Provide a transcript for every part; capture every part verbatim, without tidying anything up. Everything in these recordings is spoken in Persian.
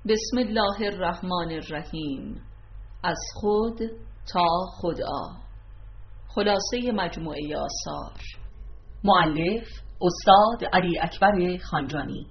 بسم الله الرحمن الرحیم. از خود تا خدا. خلاصه مجموعه آثار. مؤلف استاد علی اکبر خانجانی.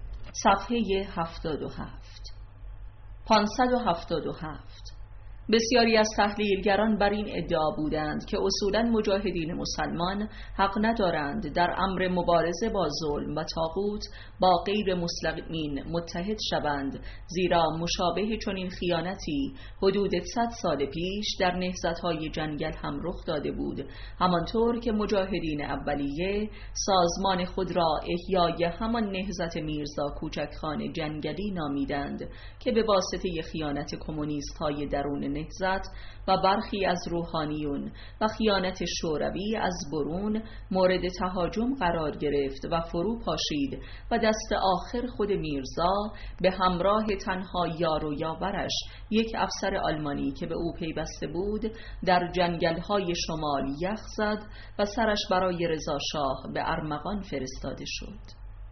صفحه هفتاد و هفت. پانصد و هفتاد و هفت. بسیاری از تحلیلگران بر این ادعا بودند که اصولاً مجاهدین مسلمان حق ندارند در امر مبارزه با ظلم و طاغوت با غیر مسلمین متحد شوند، زیرا مشابه چنین خیانتی حدود صد سال پیش در نهضت‌های جنگل هم رخ داده بود، همانطور که مجاهدین اولیه سازمان خود را احیای همان نهضت میرزا کوچکخان جنگلی نامیدند که به واسطه خیانت کمونیست‌های درون نهضت و برخی از روحانیون و خیانت شوروی از برون مورد تهاجم قرار گرفت و فرو پاشید و دست آخر خود میرزا به همراه تنها یار و یاورش یک افسر آلمانی که به او پیوسته بود در جنگل‌های شمال یخ زد و سرش برای رضا شاه به ارمغان فرستاده شد.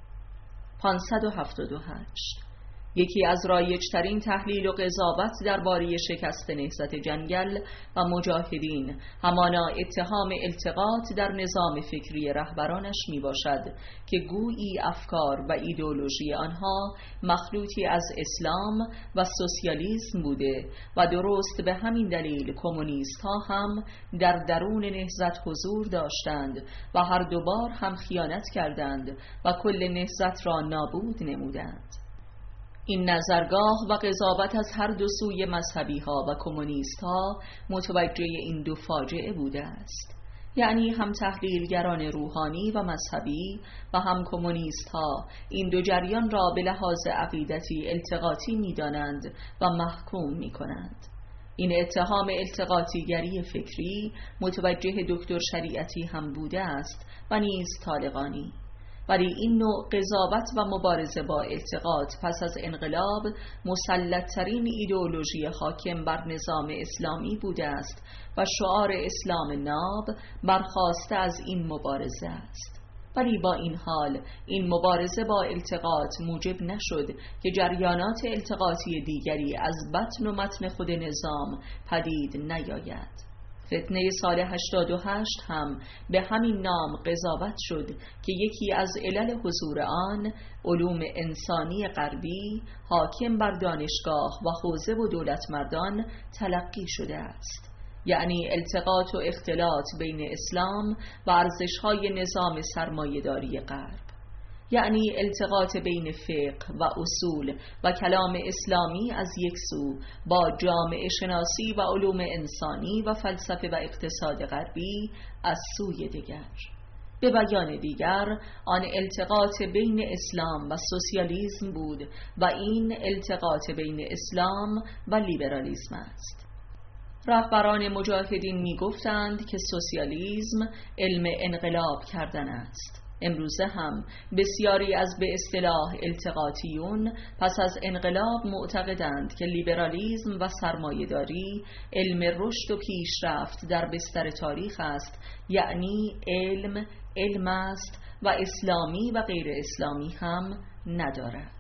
پانصد و هفتاد و هشت. یکی از رایج‌ترین تحلیل و قضاوت درباره شکست نهضت جنگل و مجاهدین همانا اتهام التقاط در نظام فکری رهبرانش می باشد که گویی افکار و ایدئولوژی آنها مخلوطی از اسلام و سوسیالیسم بوده و درست به همین دلیل کمونیست ها هم در درون نهضت حضور داشتند و هر دوبار هم خیانت کردند و کل نهضت را نابود نمودند. این نظرگاه و قضاوت از هر دو سوی مذهبی ها و کمونیست ها متوجه این دو فاجعه بوده است، یعنی هم تحلیلگران روحانی و مذهبی و هم کمونیست ها این دو جریان را به لحاظ عقیدتی التقاطی می دانند و محکوم می کنند. این اتهام التقاطیگری فکری متوجه دکتر شریعتی هم بوده است و نیز طالقانی، ولی این نوع قضاوت و مبارزه با التقاط پس از انقلاب مسلط‌ترین ایدئولوژی حاکم بر نظام اسلامی بوده است و شعار اسلام ناب برخاسته از این مبارزه است. ولی با این حال این مبارزه با التقاط موجب نشد که جریانات التقاطی دیگری از بطن و متن خود نظام پدید نیاید. فتنه سال هشتاد و هشت هم به همین نام قضاوت شد که یکی از علل حضور آن علوم انسانی غربی حاکم بر دانشگاه و حوزه و دولتمردان تلقی شده است، یعنی التقاط و اختلاط بین اسلام و ارزش‌های نظام سرمایه‌داری غرب، یعنی التقاط بین فقه و اصول و کلام اسلامی از یک سو با جامعه شناسی و علوم انسانی و فلسفه و اقتصاد غربی از سوی دیگر. به بیان دیگر آن التقاط بین اسلام و سوسیالیسم بود و این التقاط بین اسلام و لیبرالیسم است. رهبران مجاهدین می گفتند که سوسیالیسم علم انقلاب کردن است. امروزه هم بسیاری از به اصطلاح التقاطیون پس از انقلاب معتقدند که لیبرالیسم و سرمایه‌داری علم رشد و پیشرفت در بستر تاریخ است، یعنی علم علم است و اسلامی و غیر اسلامی هم ندارد.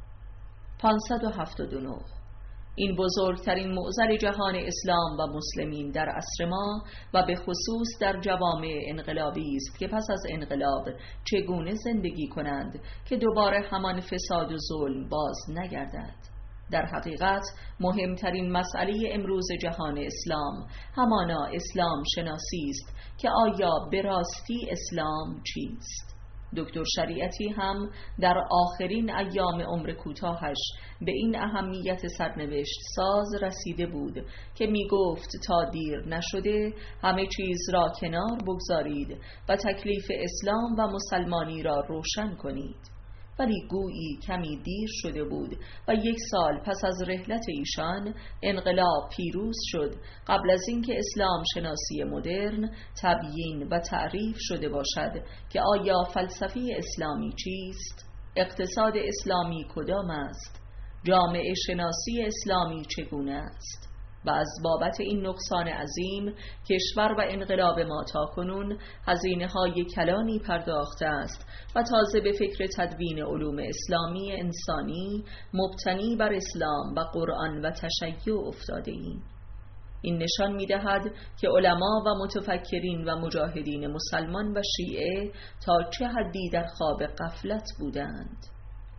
پانصد و هفتاد و نه. این بزرگترین معضل جهان اسلام و مسلمین در عصر ما و به خصوص در جوامع انقلابی است که پس از انقلاب چگونه زندگی کنند که دوباره همان فساد و ظلم باز نگردد. در حقیقت مهمترین مسئله امروز جهان اسلام همانا اسلام شناسی است که آیا به راستی اسلام چیست؟ دکتر شریعتی هم در آخرین ایام عمر کوتاهش به این اهمیت سرنوشت ساز رسیده بود که می گفت تا دیر نشده همه چیز را کنار بگذارید و تکلیف اسلام و مسلمانی را روشن کنید. ولی گویی کمی دیر شده بود و یک سال پس از رحلت ایشان انقلاب پیروز شد، قبل از اینکه اسلام شناسی مدرن تبیین و تعریف شده باشد که آیا فلسفه اسلامی چیست؟ اقتصاد اسلامی کدام است؟ جامعه شناسی اسلامی چگونه است؟ و از بابت این نقصان عظیم کشور و انقلاب ما تاکنون هزینه های کلانی پرداخته است و تازه به فکر تدوین علوم اسلامی انسانی مبتنی بر اسلام و قرآن و تشیع افتاده ایم. این نشان می دهد که علما و متفکرین و مجاهدین مسلمان و شیعه تا چه حدی در خواب غفلت بودند.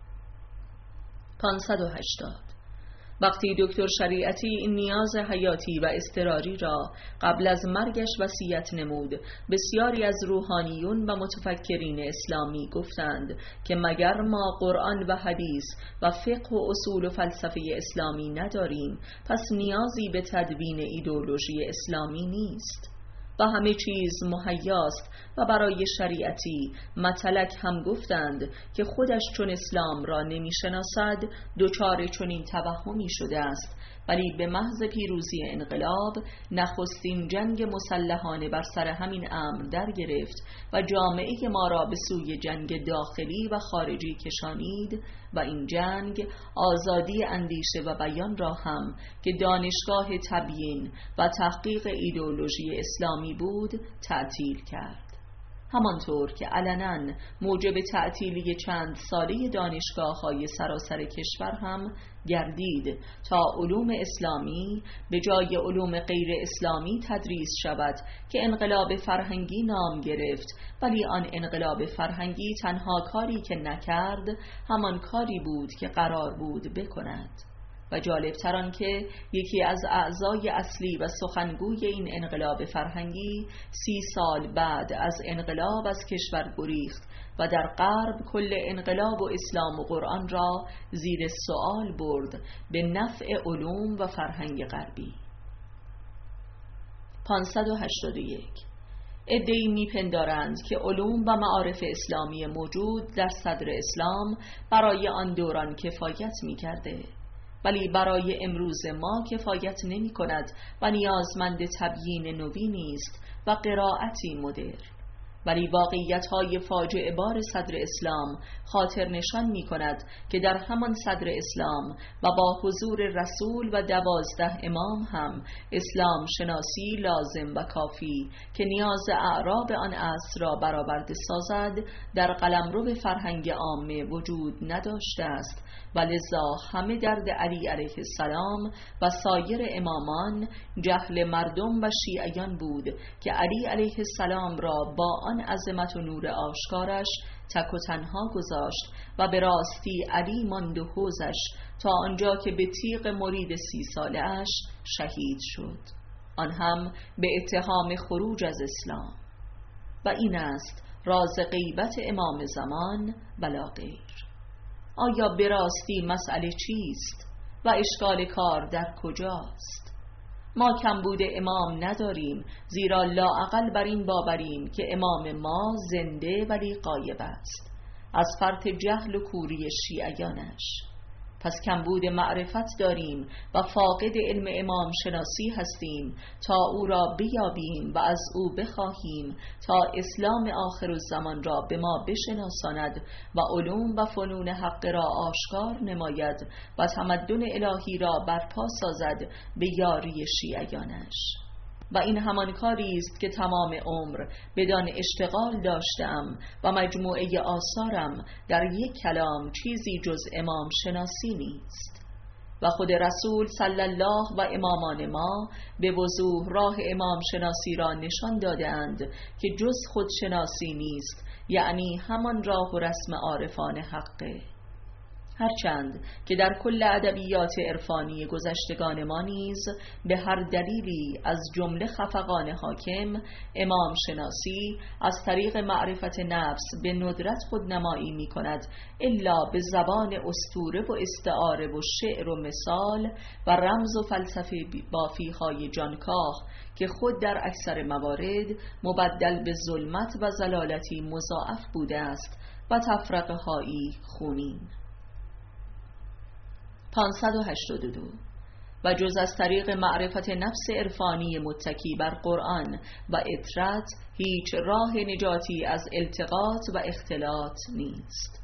پانصد و هشتاد. وقتی دکتر شریعتی این نیاز حیاتی و اضطراری را قبل از مرگش وصیت نمود، بسیاری از روحانیون و متفکرین اسلامی گفتند که مگر ما قرآن و حدیث و فقه و اصول و فلسفه اسلامی نداریم، پس نیازی به تدوین ایدئولوژی اسلامی نیست و همه چیز مهیاست. و برای شریعتی مطلق هم گفتند که خودش چون اسلام را نمی شناسد دچار چنین توهمی شده است، ولی به محض پیروزی انقلاب نخستین جنگ مسلحانه بر سر همین امر در گرفت و جامعه ما را به سوی جنگ داخلی و خارجی کشانید و این جنگ آزادی اندیشه و بیان را هم که دانشگاه تبیین و تحقیق ایدئولوژی اسلامی بود تعطیل کرد، همانطور که علنا موجب تعطیلی چند ساله دانشگاه‌های سراسر کشور هم گردید تا علوم اسلامی به جای علوم غیر اسلامی تدریس شود که انقلاب فرهنگی نام گرفت، ولی آن انقلاب فرهنگی تنها کاری که نکرد همان کاری بود که قرار بود بکند. و جالب تر آن که یکی از اعضای اصلی و سخنگوی این انقلاب فرهنگی سی سال بعد از انقلاب از کشور گریخت و در غرب کل انقلاب و اسلام و قرآن را زیر سوال برد به نفع علوم و فرهنگ غربی. پانصد و هشتاد و یک. عده‌ای میپندارند که علوم و معارف اسلامی موجود در صدر اسلام برای آن دوران کفایت میکرده، ولی برای امروز ما کفایت نمی کند و نیازمند تبیین نوینی است و قرائتی مدرن. ولی واقعیت‌های فاجعه بار صدر اسلام خاطر نشان می کند که در همان صدر اسلام و با حضور رسول و دوازده امام هم اسلام شناسی لازم و کافی که نیاز اعراب آن عصر را برآورده سازد در قلمرو فرهنگ عامه وجود نداشته است و لذا همه درد علی علیه السلام و سایر امامان جهل مردم و شیعیان بود که علی علیه السلام را با آن عظمت و نور آشکارش تک و تنها گذاشت و به راستی علی ماند و حوزش تا آنجا که به تیغ مرید سی ساله اش شهید شد، آن هم به اتهام خروج از اسلام. و این است راز غیبت امام زمان بلا غیر. آیا به راستی مسئله چیست و اشکال کار در کجاست؟ ما کمبود امام نداریم، زیرا لااقل بر این باوریم که امام ما زنده ولی غایب است از فرط جهل و کوری شیعیانش. پس کمبود معرفت داریم و فاقد علم امام شناسی هستیم تا او را بیابیم و از او بخواهیم تا اسلام آخر الزمان را به ما بشناساند و علوم و فنون حق را آشکار نماید و تمدن الهی را برپا سازد به یاری شیعیانش. و این همان کاری است که تمام عمر بدان اشتغال داشتم و مجموعه آثارم در یک کلام چیزی جز امام شناسی نیست. و خود رسول صلی الله و امامان ما به وضوح راه امام شناسی را نشان دادند که جز خود شناسی نیست، یعنی همان راه و رسم عارفان حقه. هرچند که در کل ادبیات عرفانی گذشتگان ما نیز به هر دلیلی از جمله خفقان حاکم امام شناسی از طریق معرفت نفس به ندرت خودنمایی می کند، الا به زبان اسطوره و استعاره و شعر و مثال و رمز و فلسفه بافیهای جانکاه که خود در اکثر موارد مبدل به ظلمت و ضلالتی مضاعف بوده است و تفرقه هایی خونین. پانصد و هشتاد و دو. و جز از طریق معرفت نفس عرفانی متکی بر قرآن و اطرت هیچ راه نجاتی از التقاط و اختلاط نیست.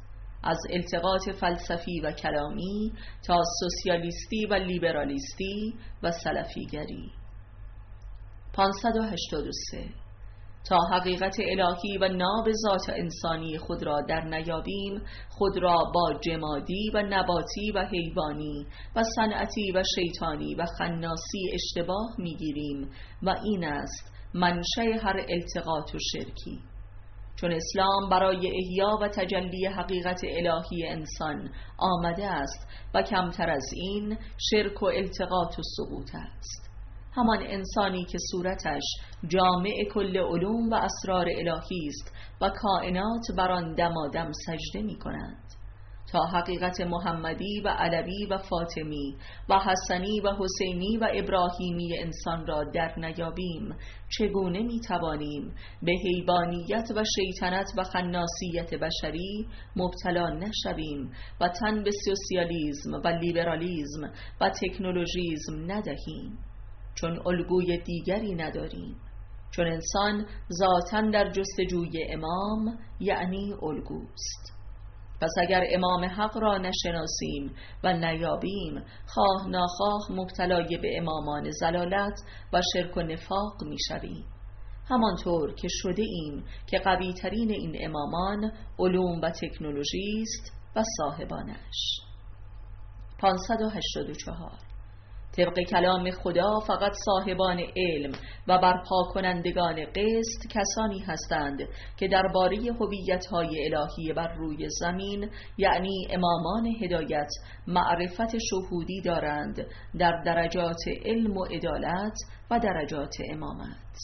از التقاط فلسفی و کلامی تا سوسیالیستی و لیبرالیستی و سلفیگری. پانصد و هشتاد و سه تا حقیقت الهی و ناب ذات انسانی خود را در نیابیم، خود را با جمادی و نباتی و حیوانی و صنعتی و شیطانی و خناسی اشتباه میگیریم و این است منشأ هر التقاط و شرکی. چون اسلام برای احیا و تجلی حقیقت الهی انسان آمده است و کمتر از این شرک و التقاط و سقوط است. همان انسانی که صورتش جامع کل علوم و اسرار الهی است و کائنات بر آن دمادم سجده می کنند. تا حقیقت محمدی و علوی و فاطمی و حسنی و حسینی و ابراهیمی انسان را در نیابیم، چگونه می توانیم به حیوانیت و شیطنت و خناسیت بشری مبتلا نشویم و تن به سوسیالیسم و لیبرالیسم و تکنولوژیسم ندهیم؟ چون الگوی دیگری نداریم. چون انسان ذاتاً در جستجوی امام یعنی الگوست. پس اگر امام حق را نشناسیم و نیابیم، خواه ناخواه مبتلای به امامان زلالت و شرک و نفاق می شویم، همانطور که شده ایم که قوی ترین این امامان علوم و تکنولوژی است و صاحبانش. پانصد و هشتاد و چهار طبق کلام خدا فقط صاحبان علم و برپا کنندگان قسط کسانی هستند که درباره هویت‌های الهی بر روی زمین یعنی امامان هدایت معرفت شهودی دارند در درجات علم و عدالت و درجات امامت.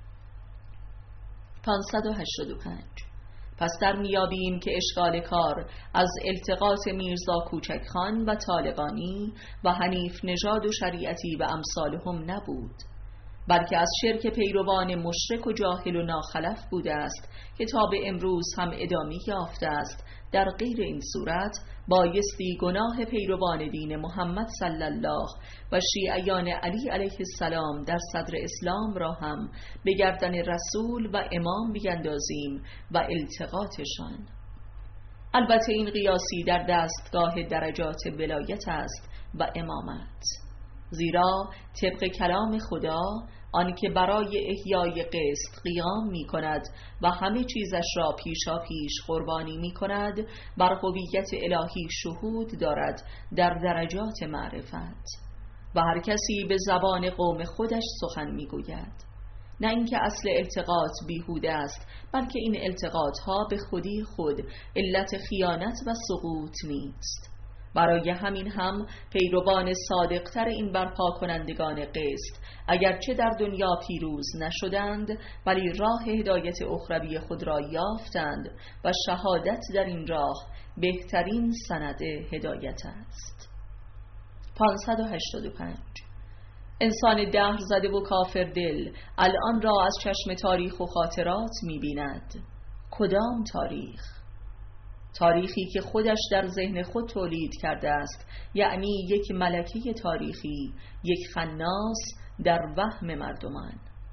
پانصد و هشتاد و پنج پس در میابیم که اشکال کار از التقاط میرزا کوچکخان و طالقانی و حنیف نژاد و شریعتی و امثالهم نبود، بلکه از شرک پیروان مشرک و جاهل و ناخلف بوده است که تا به امروز هم ادامه یافته است. در غیر این صورت بایستی گناه پیروان دین محمد صلی الله و شیعیان علی علیه السلام در صدر اسلام را هم به گردن رسول و امام بیندازیم و التقاطشان. البته این قیاسی در دستگاه درجات ولایت است و امامت، زیرا طبق کلام خدا آنکه برای احیای قسط قیام می کند و همه چیزش را پیشا پیش قربانی می کند، بر هویت الهی شهود دارد در درجات معرفت و هر کسی به زبان قوم خودش سخن می گوید. نه اینکه اصل التقاط بیهوده است، بلکه این التقاط ها به خودی خود علت خیانت و سقوط نیست. برای همین هم پیروان صادقتر این برپا کنندگان قسط اگرچه در دنیا پیروز نشدند، ولی راه هدایت اخروی خود را یافتند و شهادت در این راه بهترین سند هدایت است. پانصد و هشتاد و پنج انسان دهر زده و کافر دل الان را از چشم تاریخ و خاطرات می بیند. کدام تاریخ؟ تاریخی که خودش در ذهن خود تولید کرده است، یعنی یک ملکه تاریخی، یک خناس در وهم مردمان.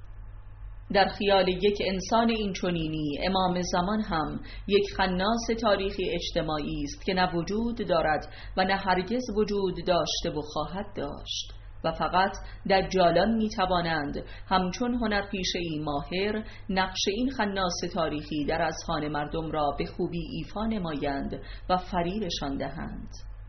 در خیال یک انسان این چنینی امام زمان هم یک خناس تاریخی اجتماعی است که نه وجود دارد و نه هرگز وجود داشته و خواهد داشت و فقط دجالان می توانند همچون هنرپیشه‌ای ماهر نقش این خناس تاریخی در اذهان مردم را به خوبی ایفا نمایند و فریبشان دهند.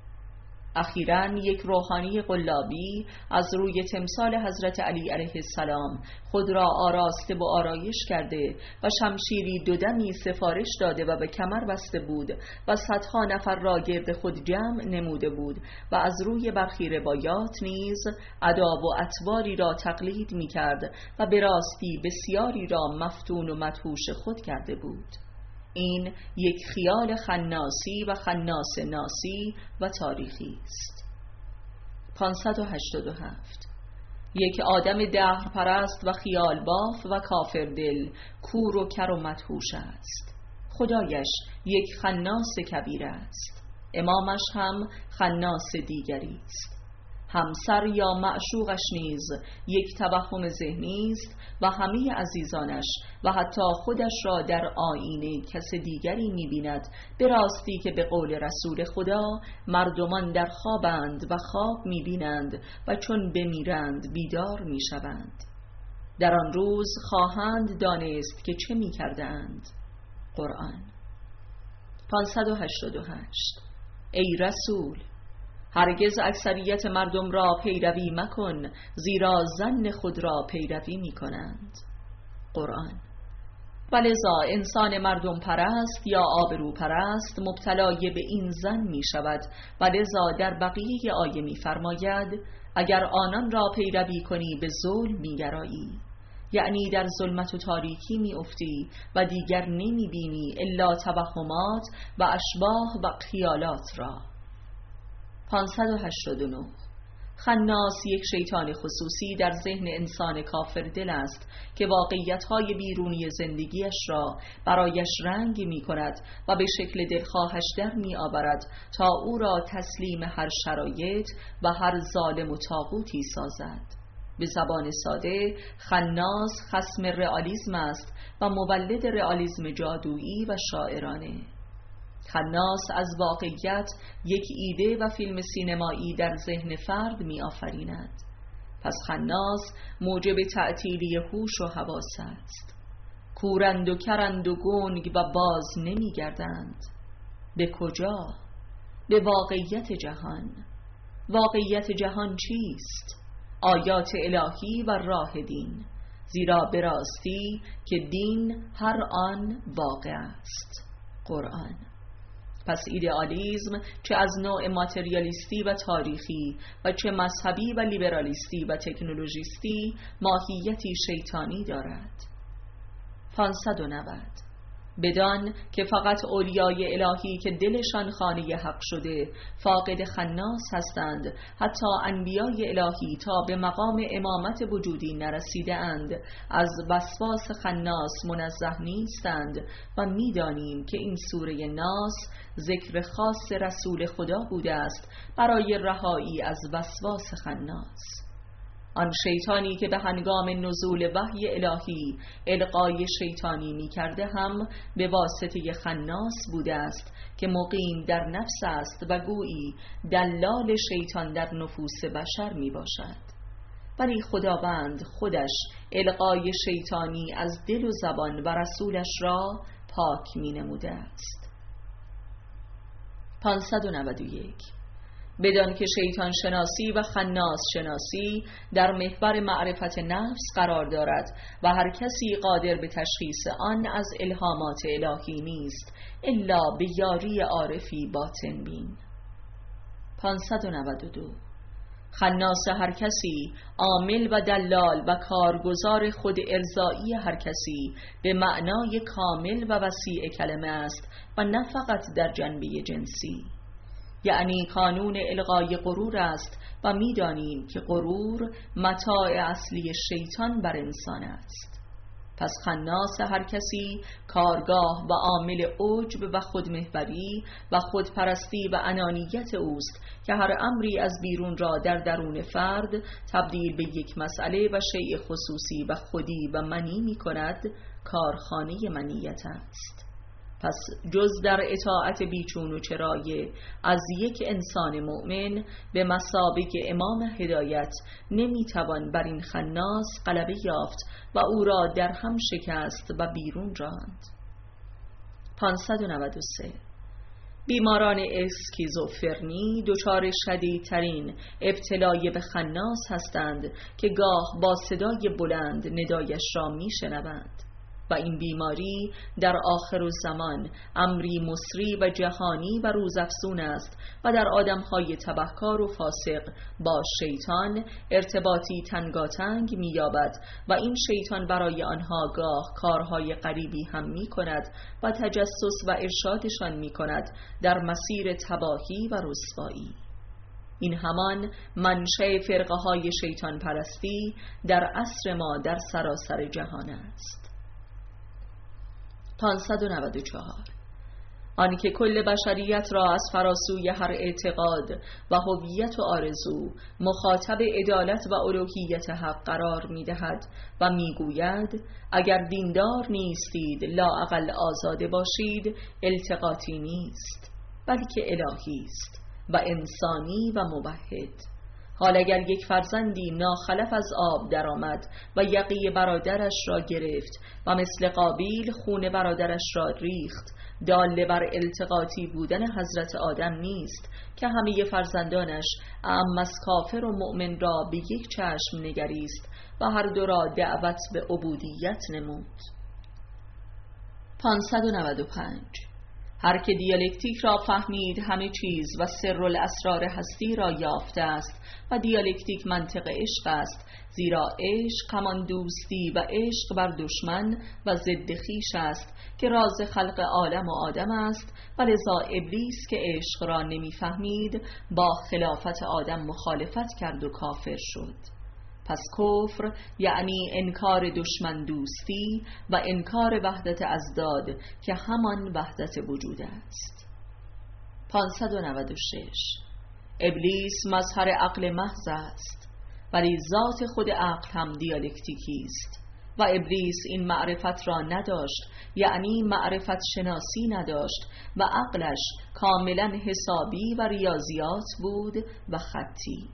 اخیراً یک روحانی قلابی از روی تمثال حضرت علی علیه السلام خود را آراسته و آرایش کرده و شمشیری دودمی سفارش داده و به کمر بسته بود و صدها نفر را گرد خود جمع نموده بود و از روی برخی روایات نیز آداب و اطواری را تقلید می کرد و به راستی بسیاری را مفتون و مدهوش خود کرده بود. این یک خیال خناسی و خناس ناسی و تاریخی است. پانصد و هشتاد و هفت یک آدم دهر پرست و خیال باف و کافر دل، کور و کر و مدهوش است. خدایش یک خناس کبیر است، امامش هم خناس دیگری است. همسر یا معشوقش نیز یک توهم ذهنی است و همه عزیزانش و حتی خودش را در آینه کس دیگری می‌بیند، به راستی که به قول رسول خدا مردمان در خوابند و خواب می‌بینند و چون بمیرند بیدار می‌شوند. در آن روز خواهند دانست که چه می‌کردند. قرآن. پانصد و هشتاد و هشت. ای رسول، هرگز اکثریت مردم را پیروی مکن، زیرا ظن خود را پیروی می کنند. قرآن. ولذا انسان مردم پرست یا آبرو پرست مبتلای به این ظن می شود. ولذا در بقیه آیه می فرماید اگر آنان را پیروی کنی به ظلم می گرایی، یعنی در ظلمت و تاریکی می افتی و دیگر نمی بینی الا توهمات و اشباح و خیالات را. پانصد و هشتاد و نه. خناس یک شیطان خصوصی در ذهن انسان کافر دل است که واقعیت‌های بیرونی زندگیش را برایش رنگ می کند و به شکل دلخواهش در می آورد تا او را تسلیم هر شرایط و هر ظالم و طاغوتی سازد. به زبان ساده، خناس خصم رئالیسم است و مولد رئالیسم جادویی و شاعرانه. خناس از واقعیت یک ایده و فیلم سینمایی در ذهن فرد می آفریند. پس خناس موجب تعطیلی هوش و حواس است. کورند و کرند و گنگ و باز نمی گردند. به کجا؟ به واقعیت جهان. واقعیت جهان چیست؟ آیات الهی و راه دین، زیرا به راستی که دین هر آن واقع است. قرآن. پس ایدئالیسم چه از نوع ماتریالیستی و تاریخی و چه مذهبی و لیبرالیستی و تکنولوژیستی ماهیتی شیطانی دارد. پانصد و نود. بدان که فقط اولیای الهی که دلشان خانه حق شده فاقد خناس هستند، حتی انبیای الهی تا به مقام امامت وجودی نرسیده اند از وسواس خناس منزه نیستند و می‌دانیم که این سوره ناس ذکر خاص رسول خدا بوده است برای رهایی از وسواس خناس. آن شیطانی که به هنگام نزول وحی الهی القای شیطانی می کرده هم به واسطه خناس بوده است که مقیم در نفس است و گویی دلال شیطان در نفوس بشر می باشد. ولی خداوند خودش القای شیطانی از دل و زبان و رسولش را پاک می نموده است. پانصد و نود و یک. بدان که شیطان شناسی و خناس شناسی در محور معرفت نفس قرار دارد و هر کسی قادر به تشخیص آن از الهامات الهی نیست الا به یاری عارفی باطن بین. پانصد و نود و دو. خناس هر کسی عامل و دلال و کارگزار خود ارضایی هر کسی به معنای کامل و وسیع کلمه است و نه فقط در جنبه جنسی، یعنی کانون الغای غرور است و می‌دانیم که غرور متاع اصلی شیطان بر انسان است. پس خناس هر کسی کارگاه و عامل عجب و خودمحوری و خودپرستی و انانیت اوست که هر امری از بیرون را در درون فرد تبدیل به یک مسئله و شیء خصوصی و خودی و منی می کند. کارخانه منیت است. پس جز در اطاعت بیچون و چرای از یک انسان مؤمن به مثابه امام هدایت نمیتوان بر این خناس غلبه یافت و او را در هم شکست و بیرون راند. پانصد و نود و سه. بیماران اسکیزوفرنی دچار شدیدترین ابتلای به خناس هستند که گاه با صدای بلند ندایش را میشنوند و این بیماری در آخر الزمان امری مصری و جهانی و روزافزون است و در آدمهای تبهکار و فاسق با شیطان ارتباطی تنگاتنگ می‌یابد و این شیطان برای آنها گاه کارهای غریبی هم می‌کند و تجسس و ارشادشان می‌کند در مسیر تباهی و رسوایی. این همان منشأ فرقه‌های شیطان پرستی در عصر ما در سراسر جهان است. پانصد و نود و چهار. آنکه کل بشریت را از فراسوی هر اعتقاد و هویت و آرزو مخاطب عدالت و الوهیت حق قرار می‌دهد و می‌گوید اگر دیندار نیستید لااقل آزاده باشید، التقاطی نیست بلکه الهی است و انسانی و موحد. حال اگر یک فرزندی ناخلف از آب درآمد و یقه برادرش را گرفت و مثل قابیل خون برادرش را ریخت، دال بر التقاطی بودن حضرت آدم نیست که همه فرزندانش اعم از کافر و مؤمن را به یک چشم نگریست و هر دو را دعوت به عبودیت نمود. پانصد و نود و پنج. هر که دیالکتیک را فهمید همه چیز و سر الاسرار هستی را یافته است و دیالکتیک منطق عشق است، زیرا عشق همان دوستی و عشق بر دشمن و ضد خویش است که راز خلق عالم و آدم است و لذا ابلیس که عشق را نمیفهمید با خلافت آدم مخالفت کرد و کافر شد. پس کفر یعنی انکار دشمن دوستی و انکار وحدت ازداد که همان وحدت وجود است. پانصد و نود و شش. ابلیس مظهر عقل محض است، ولی ذات خود عقل هم دیالکتیکی است و ابلیس این معرفت را نداشت، یعنی معرفت شناسی نداشت و عقلش کاملا حسابی و ریاضیات بود و خطی.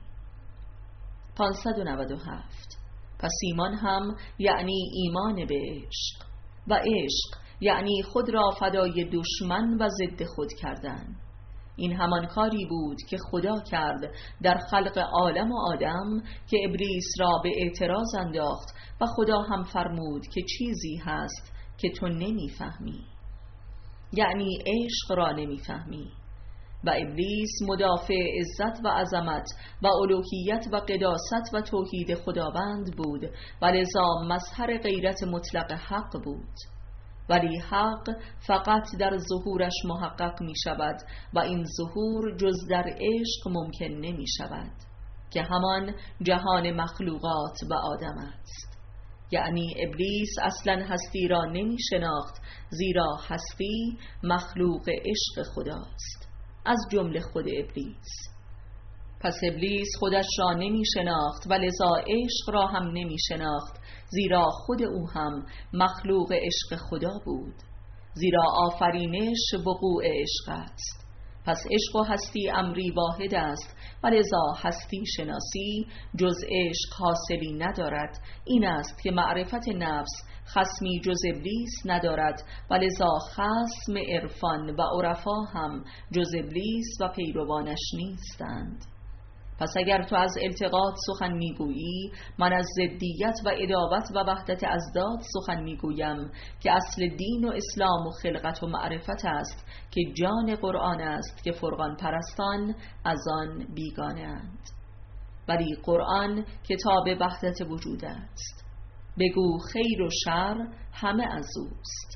پانصد و نود و هفت. پس ایمان هم یعنی ایمان به عشق و عشق یعنی خود را فدای دشمن و ضد خود کردن. این همان کاری بود که خدا کرد در خلق عالم و آدم که ابلیس را به اعتراض انداخت و خدا هم فرمود که چیزی هست که تو نمیفهمی، یعنی عشق را نمیفهمی. و ابلیس مدافع عزت و عظمت و الوهیت و قداست و توحید خداوند بود و لذا مظهر غیرت مطلق حق بود، ولی حق فقط در ظهورش محقق می شود و این ظهور جز در عشق ممکن نمی شود که همان جهان مخلوقات و آدم است. یعنی ابلیس اصلا هستی را نمی شناخت، زیرا هستی مخلوق عشق خداست از جمله خود ابلیس. پس ابلیس خودش را نمی شناخت و لذا عشق را هم نمی شناخت، زیرا خود او هم مخلوق عشق خدا بود، زیرا آفرینش وقوع عشق است. پس عشق و هستی امری واحد است و لذا هستی شناسی جز عشق حاصلی ندارد. این است که معرفت نفس خصمی جز ابلیس ندارد و لذا خصم عرفان و عرفا هم جز ابلیس و پیروانش نیستند. پس اگر تو از التقاط سخن میگویی، من از ضدیت و عداوت و وحدت ازداد سخن میگویم که اصل دین و اسلام و خلقت و معرفت است که جان قرآن است که فرقان پرستان از آن بیگانه اند. ولی قرآن کتاب وحدت وجود است. بگو خیر و شر همه از اوست.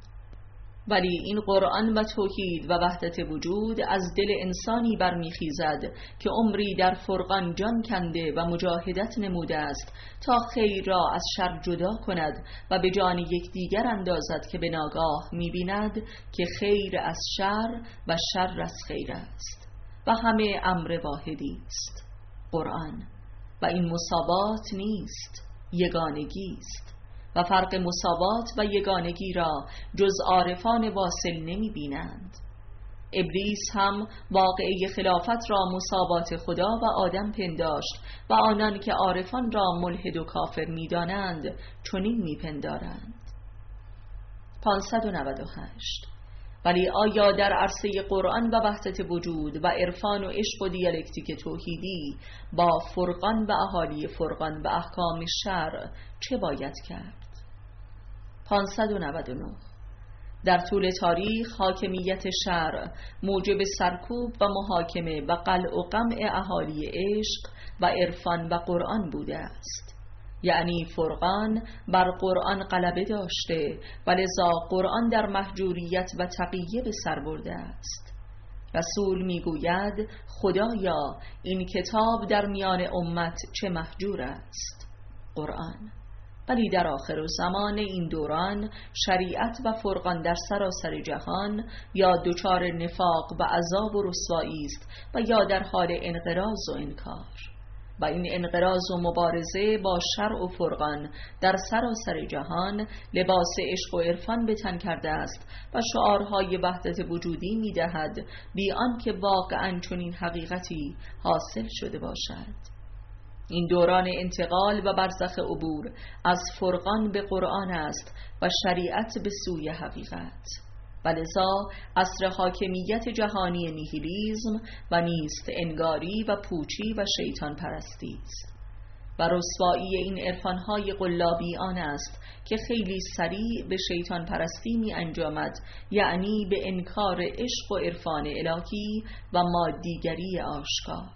ولی این قرآن و توحید و وحدت وجود از دل انسانی برمیخیزد که عمری در فرقان جان کنده و مجاهدت نموده است تا خیر را از شر جدا کند و به جان یکدیگر اندازد که به ناگاه می‌بیند که خیر از شر و شر از خیر است و همه امر واحدی است، قرآن. و این مساوات نیست، یگانگی است و فرق مساوات و یگانگی را جز عارفان واصل نمی بینند. ابلیس هم واقعه خلافت را مساوات خدا و آدم پنداشت و آنان که عارفان را ملحد و کافر می دانند چنین می پندارند. پانصد و نود و هشت. ولی آیا در عرصه قرآن و وحدت وجود و عرفان و عشق و دیالکتیک توحیدی با فرقان و اهالی فرقان و احکام شرع چه باید کرد؟ پانصد و نود و نه. در طول تاریخ حاکمیت شرع موجب سرکوب و محاکمه و قلع و قمع اهالی عشق و عرفان و قرآن بوده است. یعنی فرقان بر قرآن غلبه داشته و لذا قرآن در مهجوریت و تقیه به سر برده است. رسول میگوید خدایا این کتاب در میان امت چه مهجور است، قرآن. ولی در آخر زمان این دوران شریعت و فرقان در سراسر جهان یا دچار نفاق و عذاب و رسوایی است و یا در حال انقراض و انکار، و این انقراض و مبارزه با شرع و فرقان در سراسر جهان لباس عشق و عرفان به تن کرده است و شعارهای وحدت وجودی می دهد بی آنکه واقعاً چنین حقیقتی حاصل شده باشد. این دوران انتقال و برزخ عبور از فرقان به قرآن است و شریعت به سوی حقیقت، و لذا عصر حاکمیت جهانی نیهیلیزم و نیست انگاری و پوچی و شیطان پرستی است. و رسوایی این عرفانهای قلابی آن است که خیلی سریع به شیطان پرستی می انجامد، یعنی به انکار عشق و عرفان الهی و مادیگری آشکار.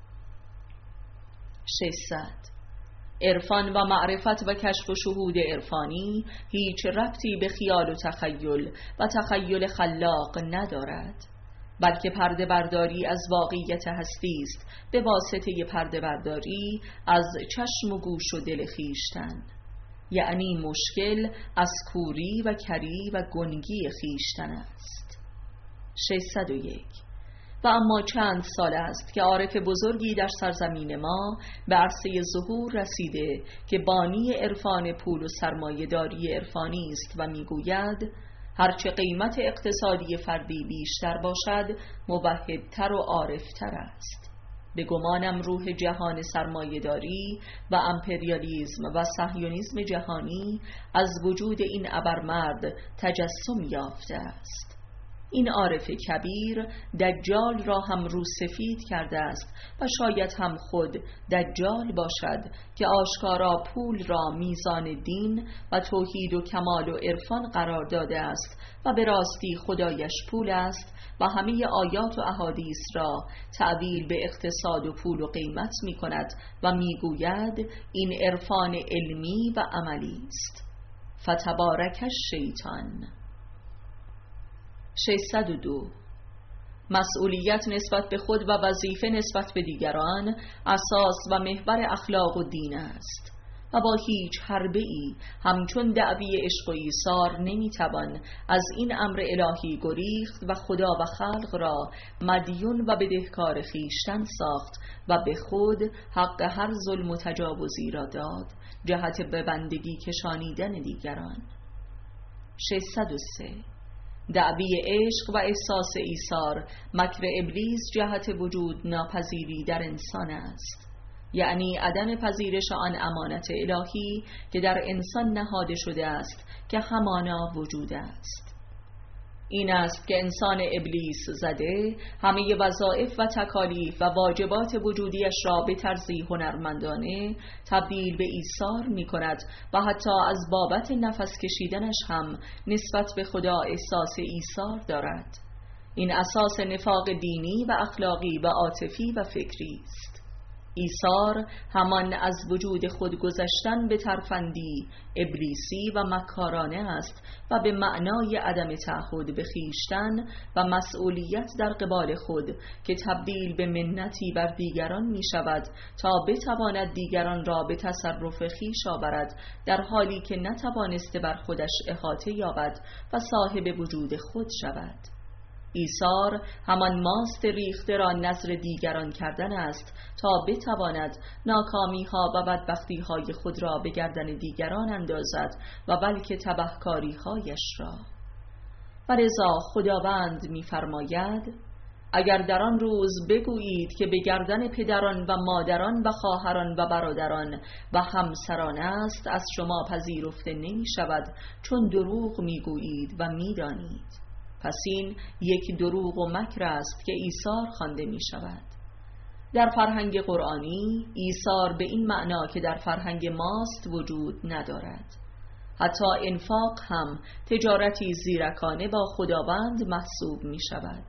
ششصد. عرفان و معرفت و کشف و شهود عرفانی هیچ ربطی به خیال و تخیل و تخیل خلاق ندارد، بلکه پرده برداری از واقعیت هستی است به واسطه پرده برداری از چشم و گوش و دل خویشتن، یعنی مشکل از کوری و کری و گنگی خویشتن است. ششصد و یک. و اما چند سال است که عارف بزرگی در سرزمین ما به عرصه ظهور رسیده که بانی عرفان پول و سرمایه‌داری عرفانی است و میگوید هرچه قیمت اقتصادی فردی بیشتر باشد موحدتر و عارفتر است. به گمانم روح جهان سرمایه‌داری و امپریالیسم و صهیونیسم جهانی از وجود این ابرمرد تجسم یافته است. این عارف کبیر دجال را هم روسفید کرده است و شاید هم خود دجال باشد که آشکارا پول را میزان دین و توحید و کمال و عرفان قرار داده است و به راستی خدایش پول است و همه آیات و احادیث را تعویل به اقتصاد و پول و قیمت می کند و می گوید این عرفان علمی و عملی است. فتبارک الشیطان. ششصد و دو. مسئولیت نسبت به خود و وظیفه نسبت به دیگران اساس و محور اخلاق و دین است و با هیچ حربه‌ای همچون دعوی عشق و ایثار نمیتوان از این امر الهی گریخت و خدا و خلق را مدیون و بدهکار خویشتن ساخت و به خود حق هر ظلم و تجاوزی را داد جهت به بندگی کشانیدن دیگران. ششصد و سه. دعوی عشق و احساس ایثار مکر ابلیس جهت وجود ناپذیری در انسان است، یعنی عدم پذیرش آن امانت الهی که در انسان نهاده شده است که همانا وجود است. این است که انسان ابلیس زده همه وظایف و تکالیف و واجبات وجودیش را به طرزی هنرمندانه تبدیل به ایثار می کند و حتی از بابت نفس کشیدنش هم نسبت به خدا احساس ایثار دارد. این اساس نفاق دینی و اخلاقی و عاطفی و فکری است. ایثار همان از وجود خود گذشتن به ترفندی ابلیسی و مکارانه است و به معنای عدم تعهد به خویشتن و مسئولیت در قبال خود که تبدیل به منتی بر دیگران می شود تا بتواند دیگران را به تصرف خویش آورد در حالی که نتوانسته بر خودش احاطه یابد و صاحب وجود خود شود. ایثار همان ماست ریخته را نظر دیگران کردن است تا بتواند ناکامی ها و بدبختی های خود را به گردن دیگران اندازد و بلکه تبهکاری هایش را. و لذا خداوند می‌فرماید اگر در آن روز بگویید که به گردن پدران و مادران و خواهران و برادران و همسران است از شما پذیرفته نمی شود چون دروغ میگویید و میدانید، پس این یک دروغ و مکر است که ایثار خوانده می شود. در فرهنگ قرآنی ایثار به این معنا که در فرهنگ ماست وجود ندارد. حتی انفاق هم تجارتی زیرکانه با خداوند محسوب می شود.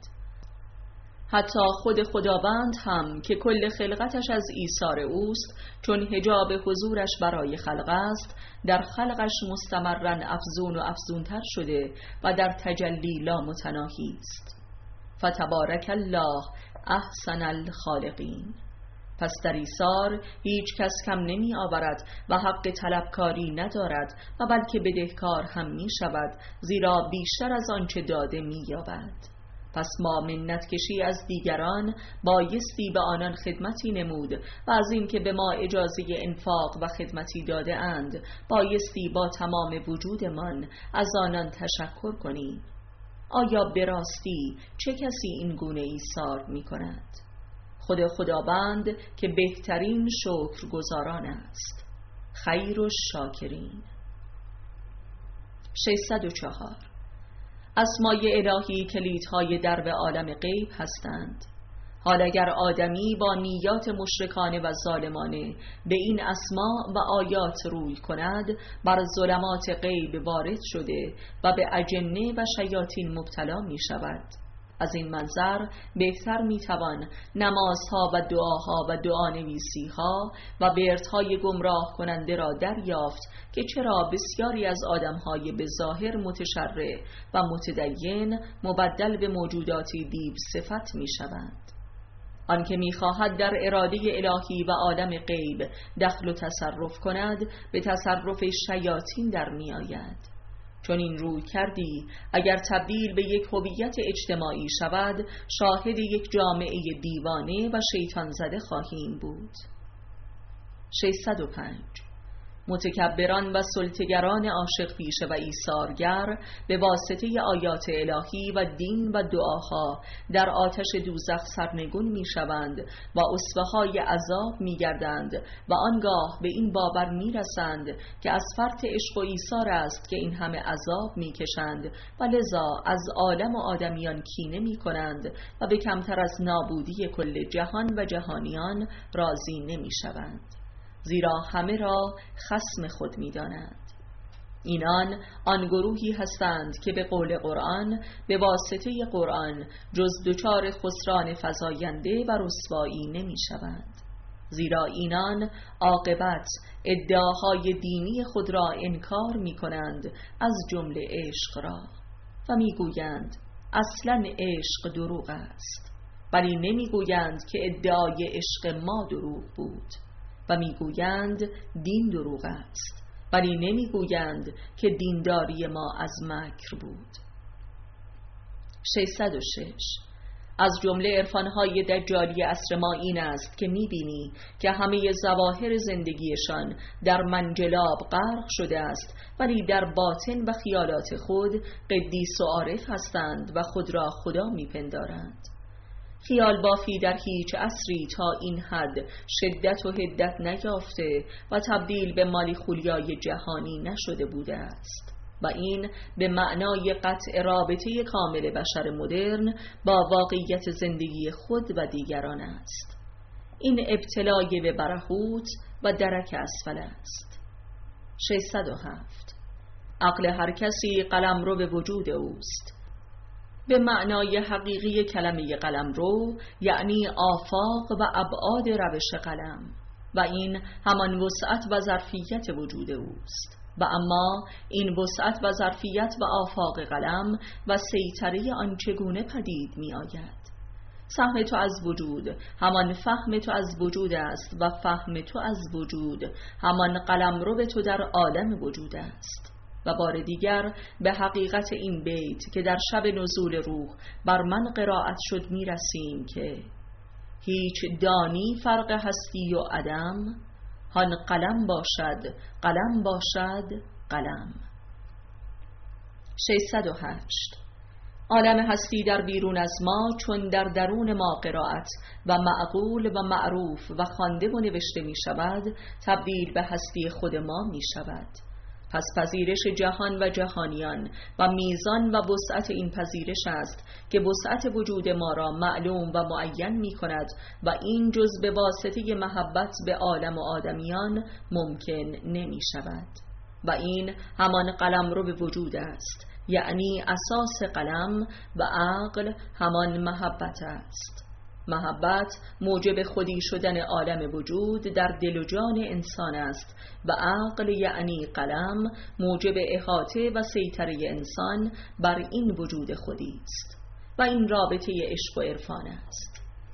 حتی خود خداوند هم که کل خلقتش از ایثار اوست، چون حجاب حضورش برای خلق است، در خلقش مستمرا افزون و افزونتر شده و در تجلی لا متناهی است. فتبارک الله احسن الخالقین. پس در ایثار هیچ کس کم نمی آورد و حق طلبکاری ندارد و بلکه بدهکار هم می شود، زیرا بیشتر از آنچه داده می یابد. پس ما منت کشی از دیگران بایستی به آنان خدمتی نمود و از این که به ما اجازه انفاق و خدمتی داده اند بایستی با تمام وجودمان از آنان تشکر کنیم. آیا به راستی چه کسی این گونه ایثار می کند؟ خود خداوند که بهترین شکرگزاران است، خیر و شاکرین. ششصد و چهار. اسمای الهی کلیدهای درب عالم غیب هستند. حال اگر آدمی با نیات مشرکانه و ظالمانه به این اسما و آیات روی کند، بر ظلمات غیب وارد شده و به اجنه و شیاطین مبتلا می شود. از این منظر بهتر می توان نمازها و دعاها و دعانویسیها و بردهای گمراه کننده را دریافت که چرا بسیاری از آدمهای به ظاهر متشرع و متدین مبدل به موجوداتی دیو صفت می شوند. آنکه می‌خواهد در اراده الهی و عالم غیب دخل و تصرف کند، به تصرف شیاطین در می‌آید. چون این روی کردی اگر تبدیل به یک هویت اجتماعی شود، شاهد یک جامعه دیوانه و شیطان زده خواهیم بود. ششصد و پنج. متکبران و سلطه‌گران عاشق پیشه و ایثارگر به واسطه آیات الهی و دین و دعاها در آتش دوزخ سرنگون می شوند و اسوه‌های عذاب می گردند و آنگاه به این باور می رسند که از فرط عشق و ایثار است که این همه عذاب می کشند و لذا از عالم و آدمیان کینه می کنند و به کمتر از نابودی کل جهان و جهانیان راضی نمی شوند، زیرا همه را خصم خود می دانند. اینان آن گروهی هستند که به قول قرآن به واسطه قرآن جز دچار خسران فزاینده و رسوایی نمی شوند، زیرا اینان عاقبت ادعاهای دینی خود را انکار می کنند، از جمله عشق را، و می گویند اصلا عشق دروغ است، ولی نمی گویند که ادعای عشق ما دروغ بود، و میگویند دین دروغ است، ولی نمیگویند که دینداری ما از مکر بود. ششصد و شش. از جمله عرفانهای دجالی عصر ما این است که میبینی که همه ظواهر زندگیشان در منجلاب غرق شده است، ولی در باطن و خیالات خود قدیس و عارف هستند و خود را خدا میپندارند. خیال بافی در هیچ عصری تا این حد شدت و حدت نیافته و تبدیل به مالی خولیای جهانی نشده بوده است، و این به معنای قطع رابطه کامل بشر مدرن با واقعیت زندگی خود و دیگران است. این ابتلای به برهوت و درک اسفل است. ششصد و هفت. عقل هر کسی قلمرو به وجود اوست. به معنای حقیقی کلمه قلمرو یعنی آفاق و ابعاد روش قلم، و این همان وسعت و ظرفیت وجود اوست. و اما این وسعت و ظرفیت و آفاق قلم و سیطره آن چگونه پدید می آید؟ سهم تو از وجود همان فهم تو از وجود است و فهم تو از وجود همان قلمرو به تو در عالم وجود است. و بار دیگر به حقیقت این بیت که در شب نزول روح بر من قرائت شد می رسیم که هیچ دانی فرق هستی و عدم، هان قلم باشد قلم باشد قلم. ششصد و هشت. عالم هستی در بیرون از ما چون در درون ما قرائت و معقول و معروف و خوانده و نوشته می شود، تبدیل به هستی خود ما می شود. پس پذیرش جهان و جهانیان و میزان و وسعت این پذیرش است که وسعت وجود ما را معلوم و معین می کند، و این جز به واسطه محبت به عالم و آدمیان ممکن نمی شود. و این همان قلمرو به وجود است، یعنی اساس قلم، و عقل همان محبت است. محبت موجب خودی شدن عالم وجود در دل و جان انسان است، و عقل یعنی قلم موجب احاطه و سیطره انسان بر این وجود خودی است، و این رابطه عشق و عرفان است.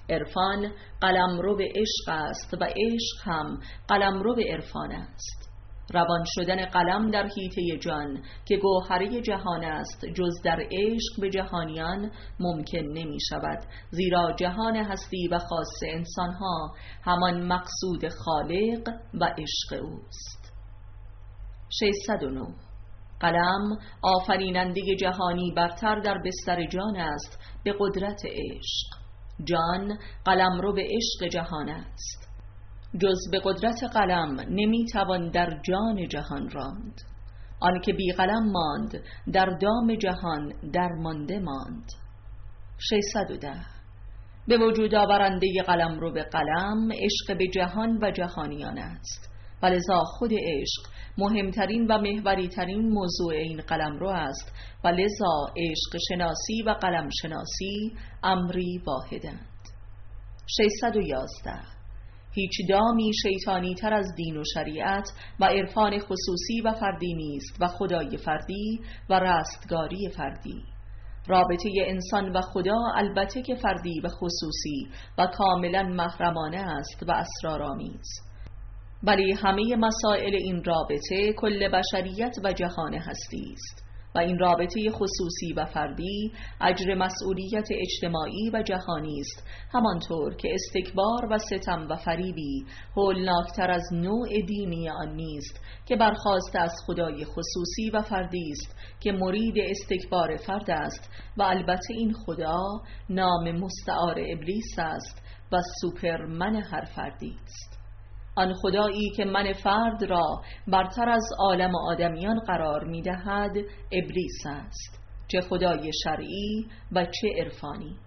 عرفان قلمرو به عشق است و عشق هم قلمرو به عرفان است. روان شدن قلم در حیطه جان که گوهره جهان است جز در عشق به جهانیان ممکن نمی شود، زیرا جهان هستی و خاص انسانها همان مقصود خالق و عشق اوست. ششصد و نه. قلم آفریننده جهانی برتر در بستر جان است به قدرت عشق. جان قلمرو به عشق جهان است. جز به قدرت قلم نمیتوان در جان جهان راند. آن که بی قلم ماند در دام جهان درمانده ماند. ششصد و ده. به وجود آورنده قلمرو به قلم عشق به جهان و جهانیان است، ولذا خود عشق مهمترین و محوری ترین موضوع این قلمرو است و لذا عشق شناسی و قلم شناسی امری واحدند. ششصد و یازده. هیچ دامی شیطانی تر از دین و شریعت و عرفان خصوصی و فردی نیست و خدای فردی و رستگاری فردی. رابطه انسان و خدا البته که فردی و خصوصی و کاملا محرمانه است و اسرارآمیز، ولی همه مسائل این رابطه کل بشریت و جهان هستی است و این رابطه خصوصی و فردی اجر مسئولیت اجتماعی و جهانی است، همانطور که استکبار و ستم و فریبی هولناکتر از نوع دینی آن نیست که برخاست از خدای خصوصی و فردی است که مرید استکبار فرد است و البته این خدا نام مستعار ابلیس است و سوپرمن هر فردی است. آن خدایی که من فرد را برتر از عالم آدمیان قرار می دهد ابلیس است، چه خدای شرعی و چه عرفانی.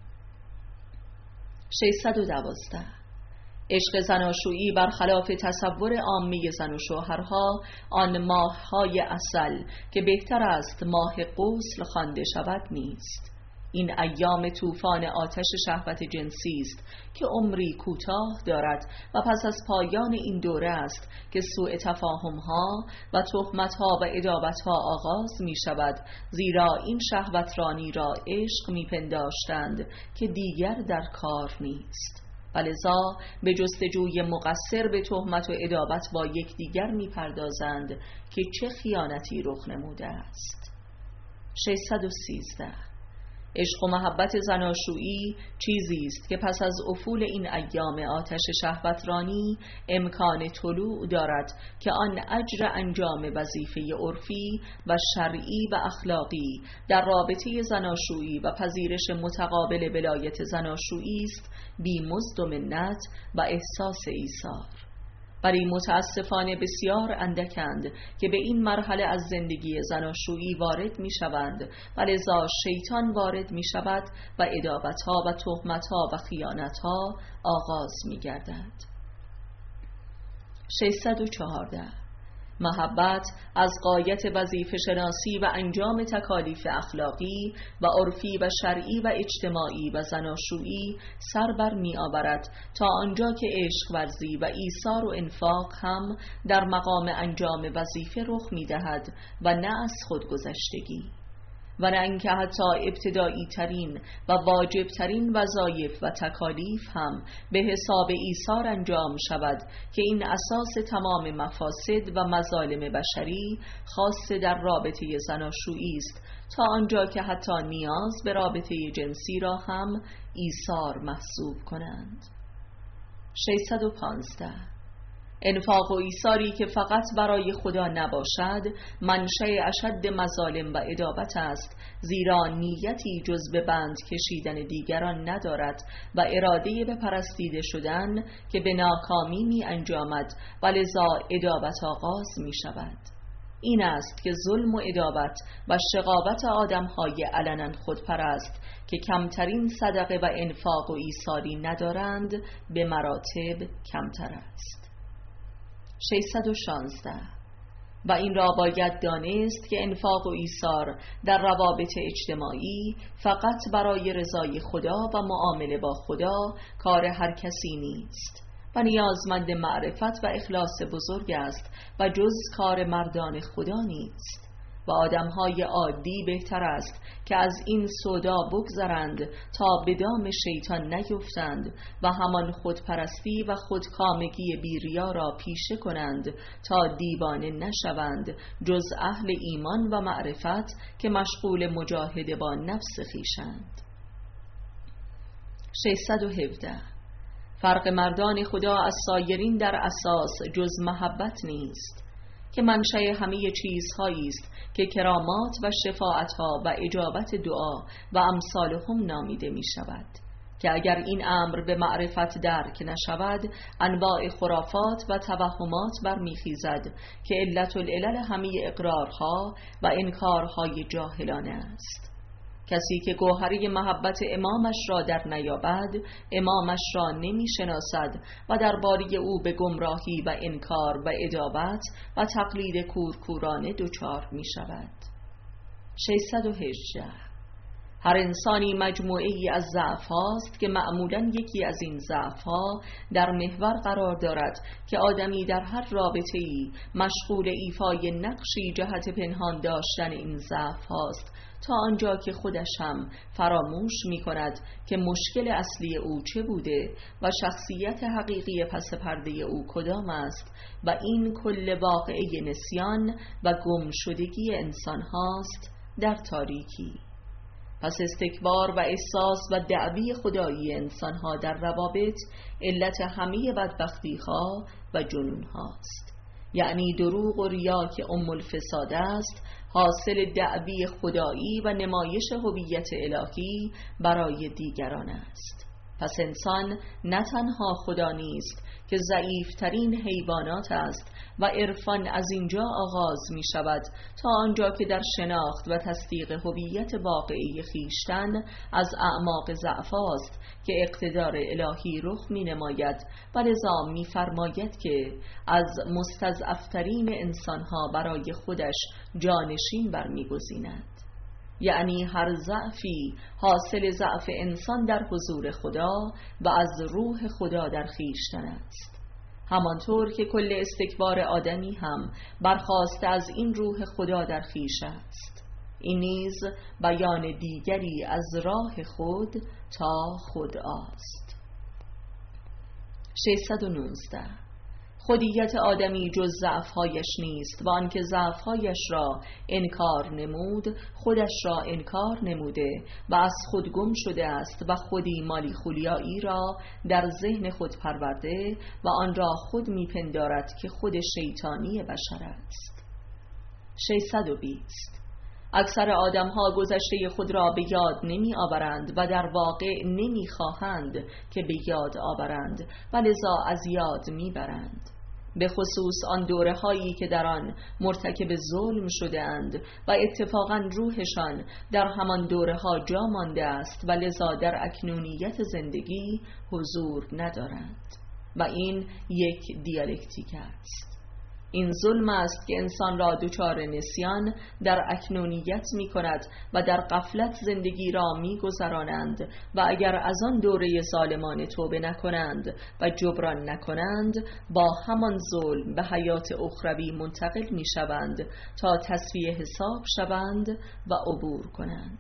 ششصد و دوازده. عشق زناشویی برخلاف تصور عامی زن و شوهرها آن ماه‌های عسل که بهتر است ماه غسل خوانده شود نیست. این ایام طوفان آتش شهوت جنسی است که عمری کوتاه دارد و پس از پایان این دوره است که سوء تفاهم‌ها و تهمت‌ها و ادابت‌ها آغاز می شود، زیرا این شهوترانی را عشق می پنداشتند که دیگر در کار نیست، ولذا به جستجوی مقصر به تهمت و ادابت با یکدیگر می پردازند که چه خیانتی رخ نموده است. ششصد و سیزده. عشق و محبت زناشویی چیزی است که پس از افول این ایام آتش شهوترانی امکان طلوع دارد که آن اجر انجام وظیفه عرفی و شرعی و اخلاقی در رابطه زناشویی و پذیرش متقابل ولایت زناشویی است بی مزد و منت و احساس ایثار. ولی متاسفانه بسیار اندکند که به این مرحله از زندگی زناشویی وارد می شوند و لذا شیطان وارد می شود و ادابتها و تهمتها و خیانتها آغاز می گردد. ششصد و چهارده. محبت از غایت وظیفه شناسی و انجام تکالیف اخلاقی و عرفی و شرعی و اجتماعی و زناشویی سر بر می آورد تا آنجا که عشق ورزی و ایثار و انفاق هم در مقام انجام وظیفه رخ می دهد و نه از خودگذشتگی، و نه اینکه حتی ابتدایی ترین و واجب ترین وظایف و تکالیف هم به حساب ایثار انجام شود که این اساس تمام مفاسد و مظالم بشری خاص در رابطه زناشویی است، تا آنجا که حتی نیاز به رابطه جنسی را هم ایثار محسوب کنند. ششصد و پانزده. انفاق و ایثاری که فقط برای خدا نباشد منشأ اشد مظالم و ادابت است، زیرا نیتی جز به بند کشیدن دیگران ندارد و اراده به پرستیده شدن که به ناکامی می انجامد و لذا ادابت آغاز می شود. این است که ظلم و ادابت و شقاوت آدم‌های علنا خودپرست که کمترین صدقه و انفاق و ایثاری ندارند به مراتب کمتر است. ششصد و شانزده. و این را باید دانست که انفاق و ایثار در روابط اجتماعی فقط برای رضای خدا و معامله با خدا کار هر کسی نیست و نیازمند معرفت و اخلاص بزرگ است و جز کار مردان خدا نیست، و آدمهای عادی بهتر است که از این سودا بگذرند تا به دام شیطان نیفتند و همان خودپرستی و خودکامگی بیریا را پیشه کنند تا دیوانه نشوند، جز اهل ایمان و معرفت که مشغول مجاهده با نفس خویشند. ششصد و هفده. فرق مردان خدا از سایرین در اساس جز محبت نیست که منشأ همه چیزهایی است که کرامات و شفاعتها و اجابت دعا و امثالهم نامیده می شود، که اگر این امر به معرفت درک نشود انواع خرافات و توهمات برمیخیزد که علت العلل همه اقرارها و انکارهای جاهلانه است. کسی که گوهره محبت امامش را در نیابد امامش را نمی شناسد و درباره او به گمراهی و انکار و ادابت و تقلید کورکورانه دچار می شود. ششصد و هجده. هر انسانی مجموعه‌ای از ضعف هاست که معمولاً یکی از این ضعف ها در محور قرار دارد که آدمی در هر رابطه‌ای مشغول ایفای نقشی جهت پنهان داشتن این ضعف هاست تا آنجا که خودش هم فراموش می کند که مشکل اصلی او چه بوده و شخصیت حقیقی پس پرده او کدام است، و این کل واقعه نسیان و گم شدگی انسان هاست در تاریکی. پس استکبار و احساس و دعوی خدایی انسان ها در روابط علت همه بدبختی ها و جنون هاست، یعنی دروغ و ریا که ام الفساد است حاصل دعوی خدایی و نمایش هویت الهی برای دیگران است. پس انسان نه تنها خدا نیست که ضعیفترین حیوانات است و عرفان از اینجا آغاز می شود تا آنجا که در شناخت و تصدیق هویت واقعی خیشتن از اعماق ضعف است که اقتدار الهی رخ می نماید و لذا می فرماید که از مستضعفترین انسانها برای خودش جانشین برمی گزیند. یعنی هر ضعفی حاصل ضعف انسان در حضور خدا و از روح خدا در خویشتن است، همانطور که کل استکبار آدمی هم برخاسته از این روح خدا در خویش است. این نیز بیان دیگری از راه خود تا خداست. ششصد و نوزده. خودیت آدمی جز ضعف‌هایش نیست و آنکه ضعف‌هایش را انکار نمود خودش را انکار نموده و از خود گم شده است و خودی مالی خولیایی را در ذهن خود پرورده و آن را خود میپندارد که خود شیطانی بشر است. ششصد و بیست. اکثر آدم‌ها گذشته خود را به یاد نمی آورند و در واقع نمی خواهند که به یاد آورند و لذا از یاد می برند، به خصوص آن دوره هایی که در آن مرتکب ظلم شده اند و اتفاقا روحشان در همان دوره ها جا مانده است و لذا در اکنونیت زندگی حضور ندارند، و این یک دیالکتیک است. این ظلم است که انسان را دچار نسیان در اکنونیت می کند و در غفلت زندگی را می گذرانند و اگر از آن دوره ظالمانه توبه نکنند و جبران نکنند با همان ظلم به حیات اخروی منتقل می شوند تا تسویه حساب شوند و عبور کنند.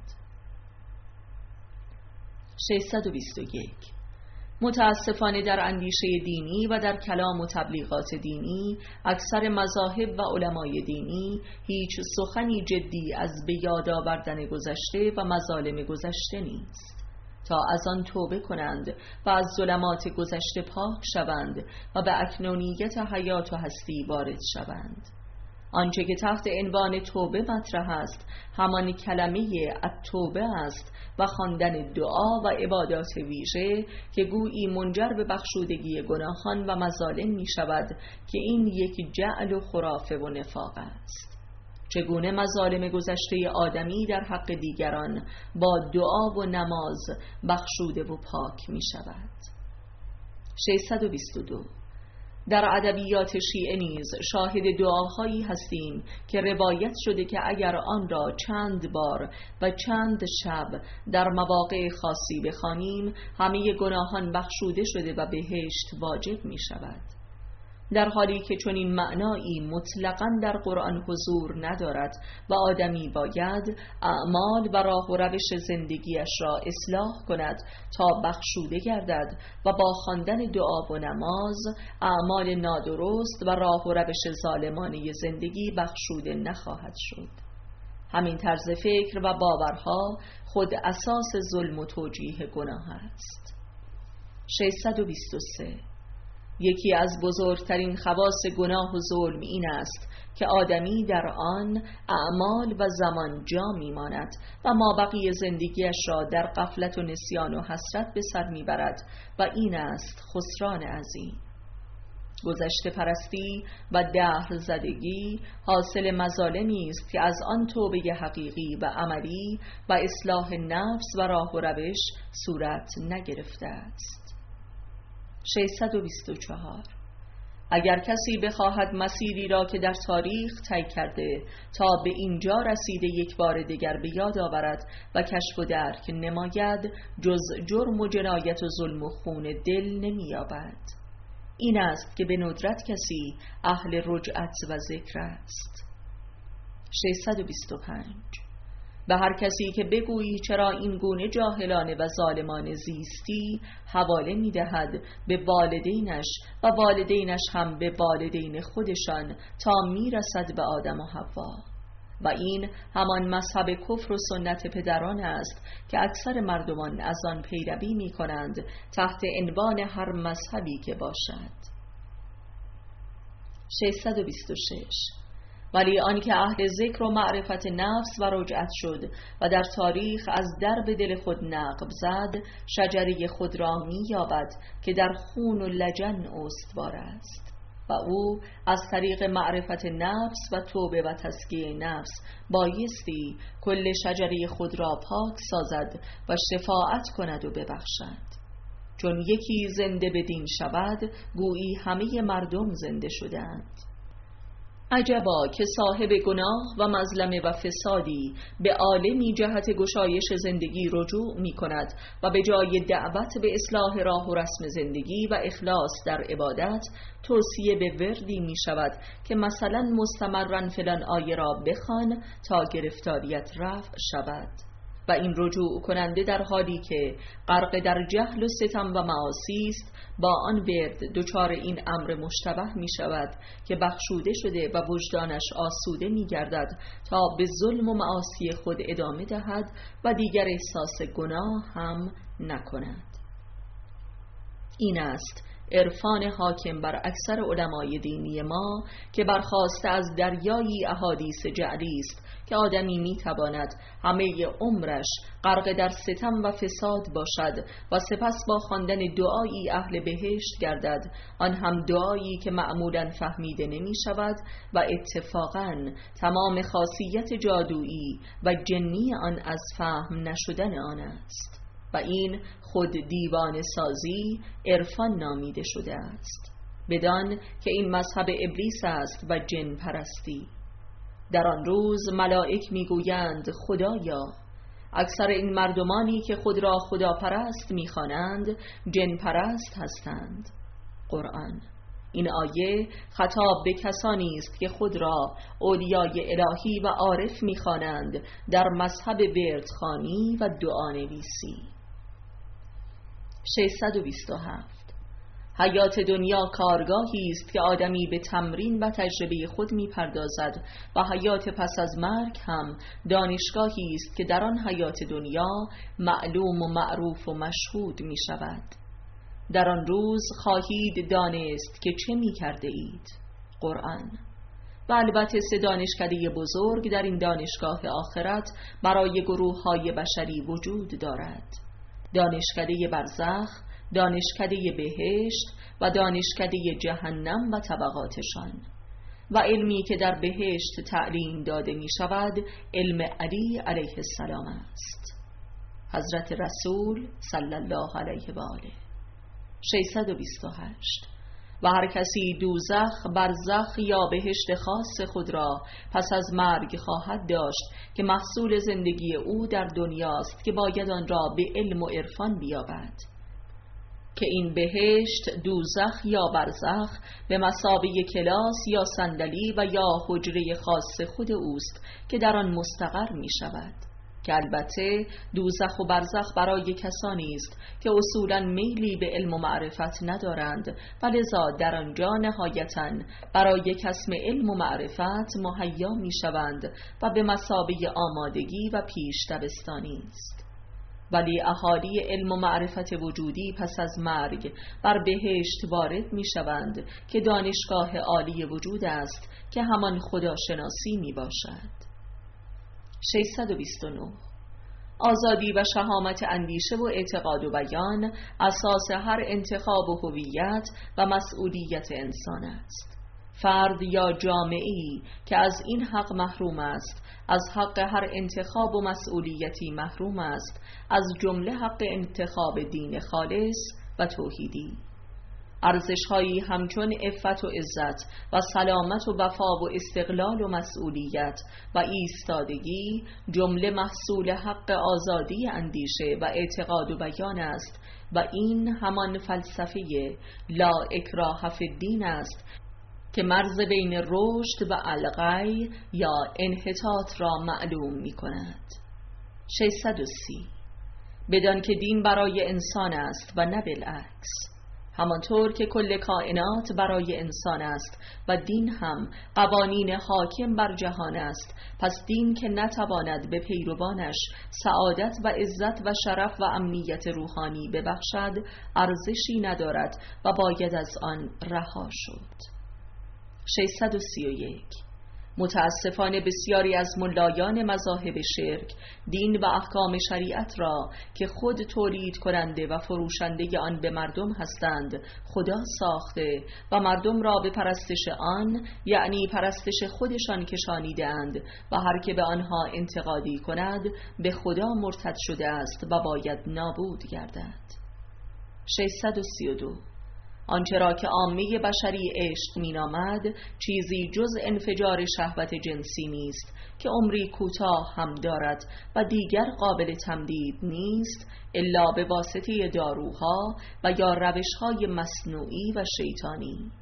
ششصد و بیست و یک. متاسفانه در اندیشه دینی و در کلام و تبلیغات دینی اکثر مذاهب و علمای دینی هیچ سخنی جدی از به یاد آوردن گذشته و مظالم گذشته نیست تا از آن توبه کنند و از ظلمات گذشته پاک شوند و به اکنونیت حیات و هستی وارد شوند. آنچه که تحت عنوان توبه مطرح است همان کلمه التوبه است و خواندن دعا و عبادات ویژه که گویی منجر به بخشودگی گناهان و مظالم می شود که این یک جعل و خرافه و نفاق است. چگونه مظالم گذشته آدمی در حق دیگران با دعا و نماز بخشوده و پاک می شود. ششصد و بیست و دو. در ادبیات شیعه نیز شاهد دعاهایی هستیم که روایت شده که اگر آن را چند بار و چند شب در مواقع خاصی بخوانیم همه گناهان بخشوده شده و بهشت واجب می شود. در حالی که چنین معنایی مطلقاً در قرآن حضور ندارد و آدمی باید اعمال و راه و روش زندگیش را اصلاح کند تا بخشوده گردد و با خواندن دعا و نماز اعمال نادرست و راه و روش ظالمانه زندگی بخشوده نخواهد شد. همین طرز فکر و باورها خود اساس ظلم و توجیه گناه است. ششصد و بیست و سه. یکی از بزرگترین خواص گناه و ظلم این است که آدمی در آن اعمال و زمان جا میماند و مابقی زندگیش را در غفلت و نسیان و حسرت به سر میبرد و این است خسران عظیم. گذشته پرستی و دهر زدگی حاصل مظالمی است که از آن توبه حقیقی و عملی و اصلاح نفس و راه و روش صورت نگرفته است. ششصد و بیست و چهار. اگر کسی بخواهد مسیری را که در تاریخ طی کرده تا به اینجا رسیده یک بار دیگر به یاد آورد و کشف و درک نماید، جز جرم و جنایت و ظلم و خون دل نمی‌یابد. این است که به ندرت کسی اهل رجعت و ذکر است. ششصد و بیست و پنج. به هر کسی که بگویی چرا این گونه جاهلانه و ظالمانه زیستی، حواله می دهد به والدینش و والدینش هم به والدین خودشان تا می رسد به آدم و حوا. و این همان مذهب کفر و سنت پدران است که اکثر مردمان از آن پیروی می کنند تحت عنوان هر مذهبی که باشد. ششصد و بیست و شش. ولی آنکه اهل ذکر و معرفت نفس و رجعت شد و در تاریخ از درب دل خود نقب زد، شجره خود را می یابد که در خون و لجن استوار است و او از طریق معرفت نفس و توبه و تزکیه نفس بایستی کل شجره خود را پاک سازد و شفاعت کند و ببخشد. چون یکی زنده به دین شود، گویی همه مردم زنده شدند. عجبا که صاحب گناه و مظلمه و فسادی به عالمی جهت گشایش زندگی رجوع می کند و به جای دعوت به اصلاح راه و رسم زندگی و اخلاص در عبادت، توصیه به وردی می شود که مثلا مستمرا فلان آیه را بخوان تا گرفتاریت رفع شود. و این رجوع کننده در حالی که غرق در جهل و ستم و معاصی است، با آن ورد دچار این امر مشتبه می شود که بخشوده شده و وجدانش آسوده می گردد تا به ظلم و معاصی خود ادامه دهد و دیگر احساس گناه هم نکند. این است عرفان حاکم بر اکثر علمای دینی ما که برخاسته از دریایی احادیث جعلی است که آدمی میتواند همه عمرش غرق در ستم و فساد باشد و سپس با خواندن دعایی اهل بهشت گردد، آن هم دعایی که معمولا فهمیده نمی شود و اتفاقا تمام خاصیت جادویی و جنی آن از فهم نشدن آن است و این خود دیوانه سازی عرفان نامیده شده است، بدان که این مذهب ابلیس است و جن پرستی. در آن روز ملائک میگویند خدایا. اکثر این مردمانی که خود را خدا پرست میخوانند جن پرست هستند. قرآن. این آیه خطاب به کسانی است که خود را اولیای الهی و عارف میخوانند در مذهب وردخوانی و دعانویسی. ششصد و بیست و هفت. حیات دنیا کارگاهی است که آدمی به تمرین و تجربه خود میپردازد و حیات پس از مرگ هم دانشگاهی است که در آن حیات دنیا معلوم و معروف و مشهود می شود. در آن روز خواهید دانست که چه می کرده اید. قرآن. و البته سه دانشکده بزرگ در این دانشگاه آخرت برای گروه های بشری وجود دارد: دانشکده برزخ، دانشکده بهشت و دانشکده جهنم و طبقاتشان. و علمی که در بهشت تعلیم داده می شود علم علی علیه السلام است. حضرت رسول صلی الله علیه و آله. ششصد و بیست و هشت. و هر کسی دوزخ، برزخ یا بهشت خاص خود را پس از مرگ خواهد داشت که محصول زندگی او در دنیاست که باید آن را به علم و عرفان بیابد. که این بهشت، دوزخ یا برزخ به مثابه کلاس یا صندلی و یا حجره خاص خود اوست که در آن مستقر می شود، که البته دوزخ و برزخ برای کسانی است که اصولاً میلی به علم و معرفت ندارند و لذا در آنجا نهایتاً برای کسب علم و معرفت مهیا می شوند و به مثابه آمادگی و پیش دبستانی است. ولی اهالی علم و معرفت وجودی پس از مرگ بر بهشت وارد می شوند که دانشگاه عالی وجود است که همان خداشناسی می باشد. ششصد و بیست و نه. آزادی و شهامت اندیشه و اعتقاد و بیان اساس هر انتخاب و هویت و مسئولیت انسان است. فرد یا جامعه‌ای که از این حق محروم است، از حق هر انتخاب و مسئولیتی محروم است، از جمله حق انتخاب دین خالص و توحیدی. ارزش‌هایی همچون عفت و عزت و سلامت و وفا و استقلال و مسئولیت و ایستادگی جمله محصول حق آزادی اندیشه و اعتقاد و بیان است و این همان فلسفه لا اکراه فی الدین است که مرز بین رشد و الغی یا انحطاط را معلوم می کند. ششصد و سی. بدان که دین برای انسان است و نه بالعکس، همانطور که کل کائنات برای انسان است و دین هم قوانین حاکم بر جهان است، پس دین که نتواند به پیروانش سعادت و عزت و شرف و امنیت روحانی ببخشد ارزشی ندارد و باید از آن رها شد. ششصد و سی و یک. متاسفانه بسیاری از ملایان مذاهب شرک دین و احکام شریعت را که خود تولید کننده و فروشنده آن به مردم هستند خدا ساخته و مردم را به پرستش آن، یعنی پرستش خودشان کشانیدند و هر که به آنها انتقادی کند به خدا مرتد شده است و باید نابود گردد. ششصد و سی و دو. آنچه را که عامه بشری عشق مینامد چیزی جز انفجار شهوت جنسی نیست که عمری کوتاه هم دارد و دیگر قابل تمدید نیست الا به واسطه داروها و یا روش‌های مصنوعی و شیطانی.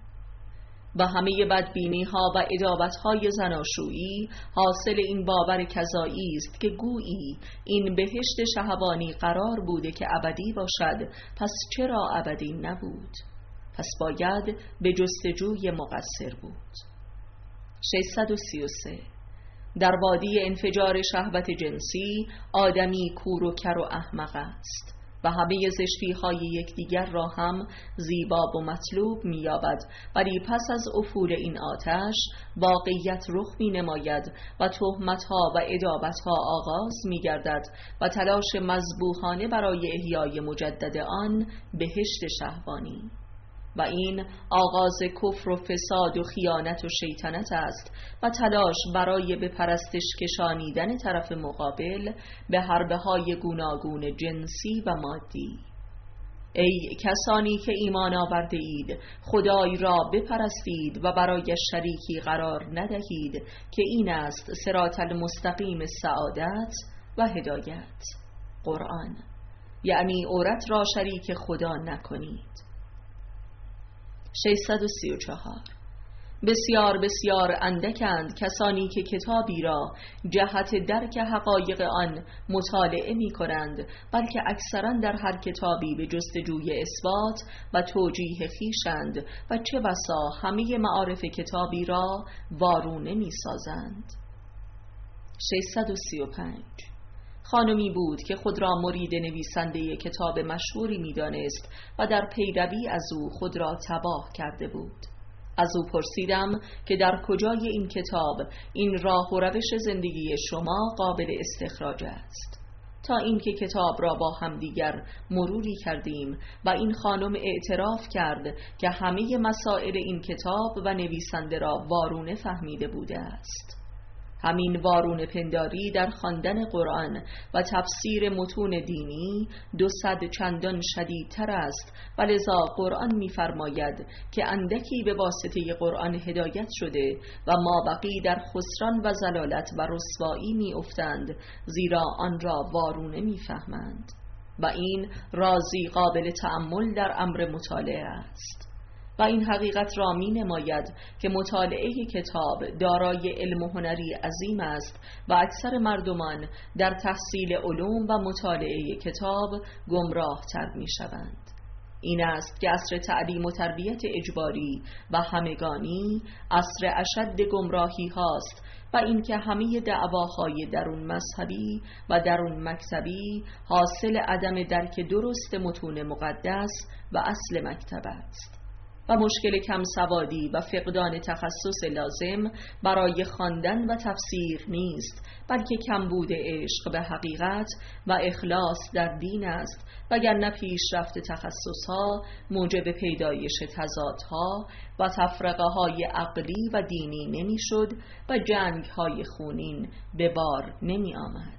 و همه بدبینی ها و ادابت های زناشویی حاصل این باور کذایی است که گویی این بهشت شهوانی قرار بوده که ابدی باشد، پس چرا ابدی نبود؟ پس باید به جستجوی مقصر بود. ششصد و سی و سه. در وادی انفجار شهوت جنسی آدمی کور و کر و احمق است و همه زشتی های یکدیگر را هم زیبا و مطلوب می‌یابد، ولی پس از افول این آتش واقعیت رخ می‌نماید و تهمت‌ها و ادابت‌ها آغاز می‌گردد و تلاش مذبوحانه برای احیای مجدد آن بهشت شهوانی. و این آغاز کفر و فساد و خیانت و شیطنت است و تلاش برای به پرستش کشانیدن طرف مقابل به حربه‌های گوناگون جنسی و مادی. ای کسانی که ایمان آورده اید، خدای را بپرستید و برای شریکی قرار ندهید که این است صراط المستقیم سعادت و هدایت. قرآن. یعنی عورت را شریک خدا نکنید. ششصد و سی و چهار. بسیار بسیار اندکند کسانی که کتابی را جهت درک حقایق آن مطالعه می کنند، بلکه اکثرا در هر کتابی به جستجوی اثبات و توجیه خویشند و چه بسا همه معارف کتابی را وارونه می سازند. ششصد و سی و پنج. خانمی بود که خود را مرید نویسنده کتاب مشهوری می دانست و در پیروی از او خود را تباه کرده بود. از او پرسیدم که در کجای این کتاب این راه و روش زندگی شما قابل استخراج است. تا اینکه کتاب را با همدیگر مروری کردیم و این خانم اعتراف کرد که همه مسائل این کتاب و نویسنده را وارونه فهمیده بوده است. همین وارونه پنداری در خواندن قرآن و تفسیر متون دینی دو صد چندان شدیدتر است و لذا قرآن می‌فرماید که اندکی به واسطه قرآن هدایت شده و مابقی در خسران و ضلالت و رسوایی می‌افتند، زیرا آن را وارونه می‌فهمند. و این رازی قابل تأمل در امر مطالعه است. و این حقیقت را می نماید که مطالعه کتاب دارای علم و هنری عظیم است و اکثر مردمان در تحصیل علوم و مطالعه کتاب گمراه تر می شوند. این است که عصر تعلیم و تربیت اجباری و همگانی عصر اشد گمراهی هاست و اینکه همه دعواهای درون مذهبی و درون مکتبی حاصل عدم درک درست متون مقدس و اصل مکتب است. و مشکل کم سوادی و فقدان تخصص لازم برای خواندن و تفسیر نیست، بلکه کمبود عشق به حقیقت و اخلاص در دین است، وگرنه پیشرفت تخصصها موجب پیدایش تضادها و تفرقه های عقلی و دینی نمیشد و جنگ های خونین به بار نمی آمد.